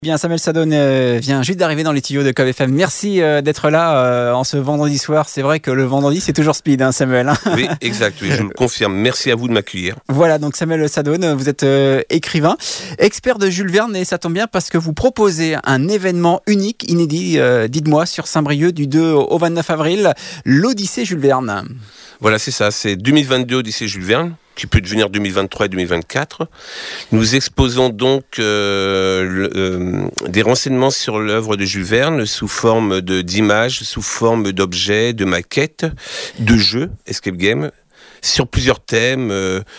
Bien, Samuel Sadone vient juste d'arriver dans les tuyaux de KBFM. Merci d'être là en ce vendredi soir. C'est vrai que le vendredi, c'est toujours speed, hein, Samuel. Oui, exact, oui, je le confirme. Merci à vous de m'accueillir. Voilà, donc Samuel Sadone, vous êtes écrivain, expert de Jules Verne, et ça tombe bien parce que vous proposez un événement unique, inédit, dites-moi, sur Saint-Brieuc du 2 au 29 avril, l'Odyssée Jules Verne. Voilà, c'est ça, c'est 2022 Odyssée Jules Verne, qui peut devenir 2023 et 2024. Nous exposons donc des renseignements sur l'œuvre de Jules Verne sous forme d'images, sous forme d'objets, de maquettes, de jeux, escape game, sur plusieurs thèmes.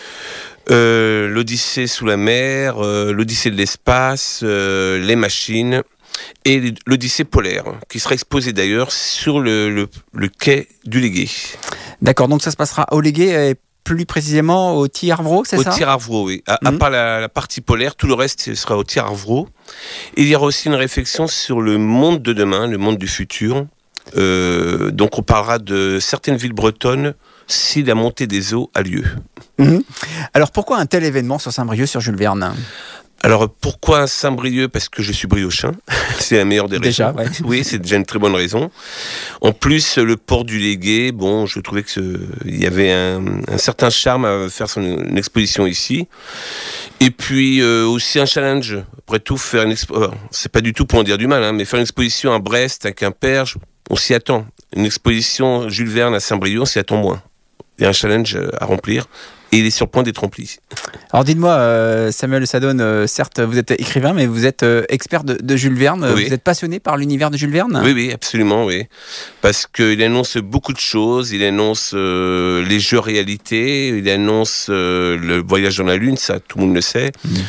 L'Odyssée sous la mer, l'Odyssée de l'espace, les machines et l'Odyssée polaire, qui sera exposée d'ailleurs sur le quai du Légué. D'accord, donc ça se passera au Légué et plus précisément au Thiers-Arvro, c'est ça ? Au Thiers-Arvro, oui. À part la partie polaire, tout le reste sera au Thiers-Arvro. Il y aura aussi une réflexion sur le monde de demain, le monde du futur. Donc on parlera de certaines villes bretonnes si la montée des eaux a lieu. Alors pourquoi un tel événement sur Saint-Brieuc, sur Jules Verne ? Alors, pourquoi Saint-Brieuc ? Parce que je suis briochin. C'est la meilleure des raisons. Déjà, ouais. Oui, c'est déjà une très bonne raison. En plus, le port du Légué, bon, je trouvais qu'il y avait un certain charme à faire une exposition ici. Et puis, aussi un challenge. Après tout, faire c'est pas du tout pour en dire du mal, hein, mais faire une exposition à Brest, à Quimper, on s'y attend. Une exposition Jules Verne à Saint-Brieuc, on s'y attend moins. Il y a un challenge à remplir. Et il est sur le point d'être rempli. Alors dites-moi, Samuel Sadone, certes vous êtes écrivain, mais vous êtes expert de Jules Verne. Oui. Vous êtes passionné par l'univers de Jules Verne ? Oui, absolument, oui. Parce qu'il annonce beaucoup de choses. Il annonce les jeux réalité. Il annonce le voyage dans la Lune, ça tout le monde le sait.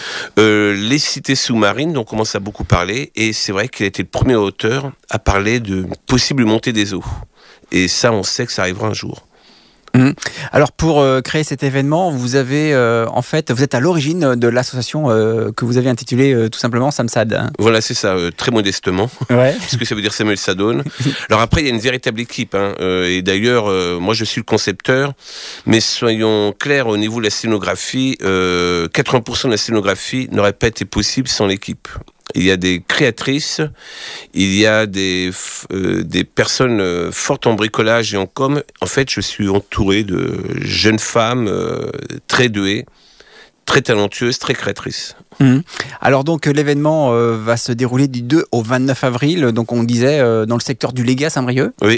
Les cités sous-marines, dont on commence à beaucoup parler. Et c'est vrai qu'il a été le premier auteur à parler de possible montée des eaux. Et ça, on sait que ça arrivera un jour. Alors pour créer cet événement, vous avez vous êtes à l'origine de l'association que vous avez intitulée tout simplement Samsad. Voilà, c'est ça, très modestement, puisque ça veut dire Samuel Sadone. Alors après, il y a une véritable équipe, hein, et d'ailleurs, moi je suis le concepteur, mais soyons clairs au niveau de la scénographie, 80% de la scénographie n'aurait pas été possible sans l'équipe. Il y a des créatrices, il y a des personnes fortes en bricolage et en com. En fait, je suis entouré de jeunes femmes très douées, très talentueuses, très créatrices. Alors donc l'événement va se dérouler du 2 au 29 avril, donc on disait dans le secteur du Légué à Saint-Brieuc. Oui.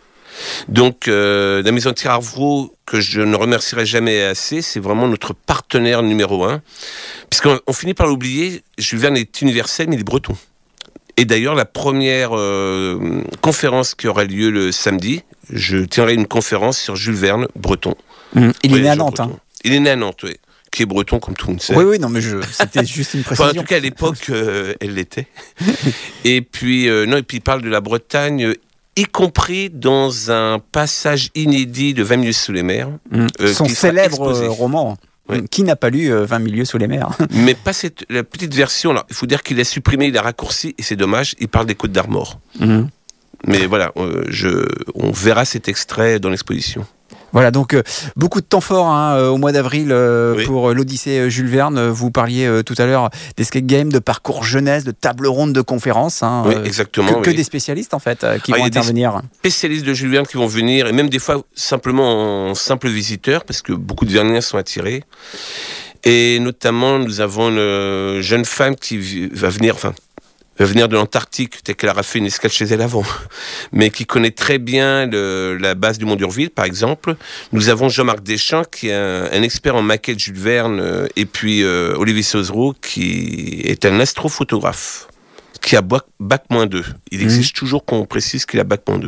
Donc la maison de Thiers-Arvro, que je ne remercierai jamais assez, c'est vraiment notre partenaire numéro 1. Puisqu'on finit par l'oublier, Jules Verne est universel, mais il est breton. Et d'ailleurs, la première conférence qui aura lieu le samedi, je tiendrai une conférence sur Jules Verne breton. Il est né à Nantes. Hein. Il est né à Nantes, oui. Qui est breton, comme tout le monde sait. Oui, non, mais c'était juste une précision. En tout cas, à l'époque, elle l'était. Et puis, il parle de la Bretagne, y compris dans un passage inédit de 20 milieux sous les mers. Son célèbre roman. Oui. Qui n'a pas lu 20 milieux sous les mers ? Mais pas la petite version. Alors, il faut dire qu'il a supprimé, il a raccourci, et c'est dommage, il parle des Côtes d'Armor. Mais voilà, on verra cet extrait dans l'exposition. Voilà, donc beaucoup de temps fort au mois d'avril pour l'Odyssée Jules Verne. Vous parliez tout à l'heure d'escape game, de parcours jeunesse, de table ronde, de conférences. Oui, exactement. Que des spécialistes en fait qui vont intervenir. Il y a des spécialistes de Jules Verne qui vont venir, et même des fois simplement en simple visiteur, parce que beaucoup de Verniens sont attirés. Et notamment, nous avons une jeune femme qui va venir de l'Antarctique, peut-être qu'elle aura fait une escale chez elle avant, mais qui connaît très bien la base du Mont d'Urville, par exemple. Nous avons Jean-Marc Deschamps, qui est un expert en maquette Jules Verne, et puis Olivier Sauzereau, qui est un astrophotographe, qui a Bac-2. Il exige toujours qu'on précise qu'il a Bac-2.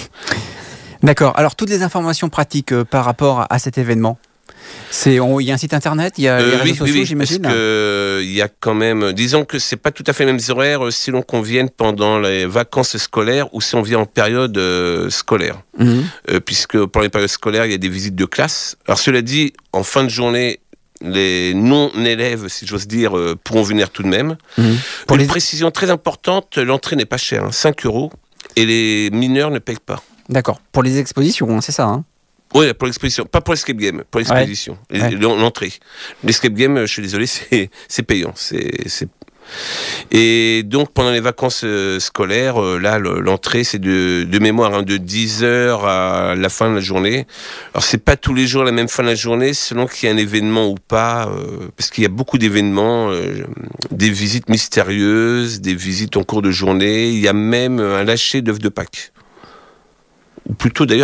D'accord. Alors, toutes les informations pratiques par rapport à cet événement ? Il y a un site internet, il y a les réseaux sociaux, j'imagine. Parce que il y a quand même, disons que c'est pas tout à fait les mêmes horaires si l'on convienne pendant les vacances scolaires ou si on vient en période scolaire. Puisque pendant les périodes scolaires, il y a des visites de classe. Alors cela dit, en fin de journée, les non-élèves, si j'ose dire, pourront venir tout de même. Pour une précision très importante, l'entrée n'est pas chère, 5 €, et les mineurs ne payent pas. D'accord. Pour les expositions, c'est ça, hein ? Oui, pour l'exposition, pas pour l'escape game, pour l'exposition, l'entrée. L'escape game, je suis désolé, c'est payant. Et donc pendant les vacances scolaires, là l'entrée c'est de mémoire de 10h à la fin de la journée. Alors c'est pas tous les jours la même fin de la journée, selon qu'il y a un événement ou pas, parce qu'il y a beaucoup d'événements, des visites mystérieuses, des visites en cours de journée. Il y a même un lâcher d'œufs de Pâques, ou plutôt d'ailleurs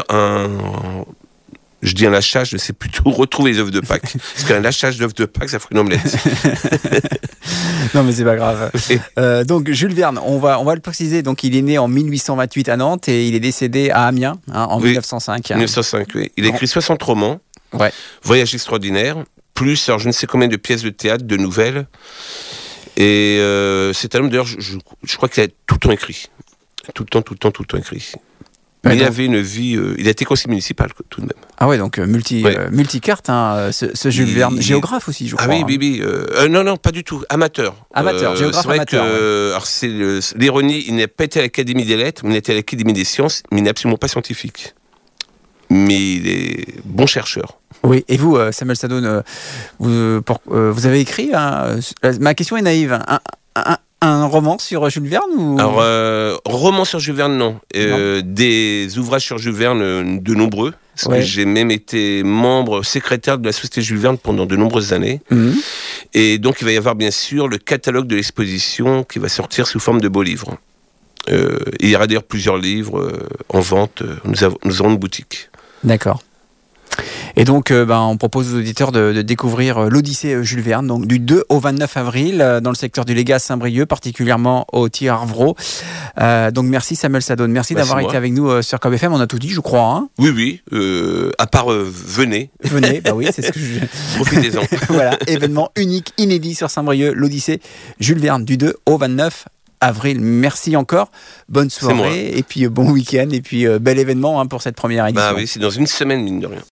je dis un lâchage, c'est plutôt retrouver les œufs de Pâques. Parce qu'un lâchage d'œufs de Pâques, ça ferait une omelette. Non, mais c'est pas grave. Donc, Jules Verne, on va le préciser. Donc, il est né en 1828 à Nantes et il est décédé à Amiens, en 1905. 1905, oui. Il a écrit 60 romans. Ouais. Voyage extraordinaire. Plus, alors je ne sais combien de pièces de théâtre, de nouvelles. Et c'est un homme, d'ailleurs, je crois qu'il a tout le temps écrit. Tout le temps écrit. Mais il avait une vie. Il a été conseiller municipal, tout de même. Ah ouais, donc multicarte, ce Jules Verne. Géographe aussi, je crois. Ah oui. Non, pas du tout. Amateur. Géographe c'est vrai amateur. Alors c'est l'ironie, il n'a pas été à l'Académie des Lettres, mais il a été à l'Académie des Sciences, mais il n'est absolument pas scientifique. Mais il est bon chercheur. Oui, et vous, Samuel Sadoun, vous avez écrit, ma question est naïve, un roman sur Jules Verne ou... Alors, roman sur Jules Verne, non. Des ouvrages sur Jules Verne, de nombreux. Parce que j'ai même été membre, secrétaire de la Société Jules Verne pendant de nombreuses années. Mmh. Et donc, il va y avoir bien sûr le catalogue de l'exposition qui va sortir sous forme de beaux livres. Il y aura d'ailleurs plusieurs livres en vente. Nous avons une boutique. D'accord. Et donc, on propose aux auditeurs de découvrir l'Odyssée Jules Verne, donc du 2 au 29 avril, dans le secteur du Légat Saint-Brieuc, particulièrement au Tir-Arvro. Donc, merci Samuel Sadoun. Merci d'avoir été avec nous sur Cob FM. On a tout dit, je crois. Hein, oui. À part venez. Venez, oui, c'est ce que je... Profitez-en. Voilà, événement unique, inédit sur Saint-Brieuc, l'Odyssée Jules Verne, du 2 au 29 avril. Merci encore. Bonne soirée et puis bon week-end et puis bel événement pour cette première édition. Oui, c'est dans une semaine, mine de rien.